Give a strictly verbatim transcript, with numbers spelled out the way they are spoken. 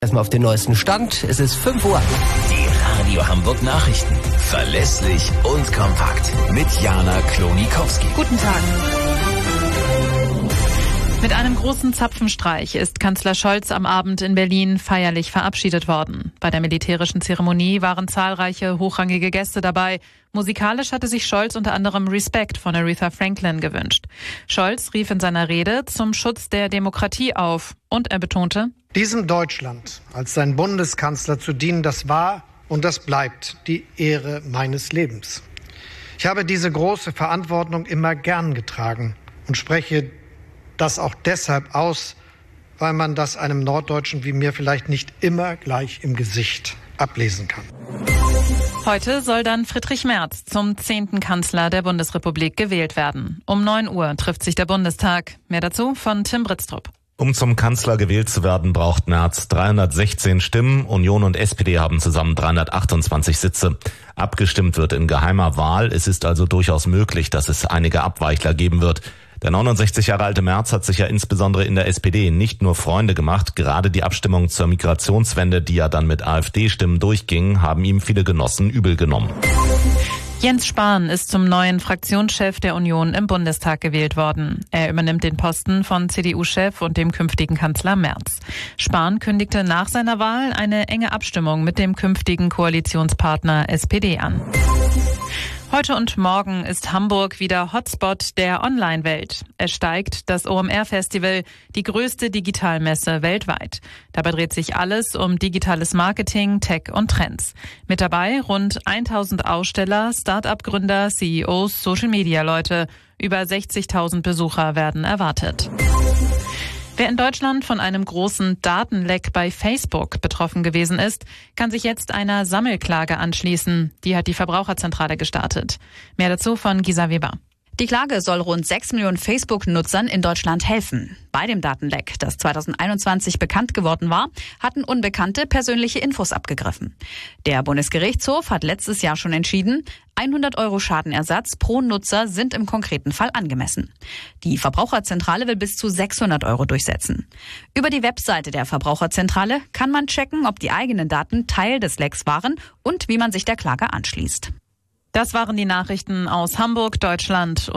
Erstmal auf den neuesten Stand. Es ist fünf Uhr. Die Radio Hamburg Nachrichten. Verlässlich und kompakt. Mit Jana Klonikowski. Guten Tag. Mit einem großen Zapfenstreich ist Kanzler Scholz am Abend in Berlin feierlich verabschiedet worden. Bei der militärischen Zeremonie waren zahlreiche hochrangige Gäste dabei. Musikalisch hatte sich Scholz unter anderem Respect von Aretha Franklin gewünscht. Scholz rief in seiner Rede zum Schutz der Demokratie auf und er betonte: Diesem Deutschland als sein Bundeskanzler zu dienen, das war und das bleibt die Ehre meines Lebens. Ich habe diese große Verantwortung immer gern getragen und spreche das auch deshalb aus, weil man das einem Norddeutschen wie mir vielleicht nicht immer gleich im Gesicht ablesen kann. Heute soll dann Friedrich Merz zum zehnten Kanzler der Bundesrepublik gewählt werden. Um neun Uhr trifft sich der Bundestag. Mehr dazu von Tim Britztrup. Um zum Kanzler gewählt zu werden, braucht Merz dreihundertsechzehn Stimmen. Union und S P D haben zusammen dreihundertachtundzwanzig Sitze. Abgestimmt wird in geheimer Wahl. Es ist also durchaus möglich, dass es einige Abweichler geben wird. Der neunundsechzig Jahre alte Merz hat sich ja insbesondere in der S P D nicht nur Freunde gemacht. Gerade die Abstimmung zur Migrationswende, die ja dann mit AfD-Stimmen durchging, haben ihm viele Genossen übel genommen. Jens Spahn ist zum neuen Fraktionschef der Union im Bundestag gewählt worden. Er übernimmt den Posten von C D U-Chef und dem künftigen Kanzler Merz. Spahn kündigte nach seiner Wahl eine enge Abstimmung mit dem künftigen Koalitionspartner S P D an. Heute und morgen ist Hamburg wieder Hotspot der Online-Welt. Es steigt das O M R-Festival, die größte Digitalmesse weltweit. Dabei dreht sich alles um digitales Marketing, Tech und Trends. Mit dabei rund tausend Aussteller, Start-up-Gründer, C E Os, Social-Media-Leute. Über sechzigtausend Besucher werden erwartet. Wer in Deutschland von einem großen Datenleck bei Facebook betroffen gewesen ist, kann sich jetzt einer Sammelklage anschließen. Die hat die Verbraucherzentrale gestartet. Mehr dazu von Gisa Weber. Die Klage soll rund sechs Millionen Facebook-Nutzern in Deutschland helfen. Bei dem Datenleck, das zweitausendeinundzwanzig bekannt geworden war, hatten Unbekannte persönliche Infos abgegriffen. Der Bundesgerichtshof hat letztes Jahr schon entschieden, hundert Euro Schadenersatz pro Nutzer sind im konkreten Fall angemessen. Die Verbraucherzentrale will bis zu sechshundert Euro durchsetzen. Über die Webseite der Verbraucherzentrale kann man checken, ob die eigenen Daten Teil des Lecks waren und wie man sich der Klage anschließt. Das waren die Nachrichten aus Hamburg, Deutschland.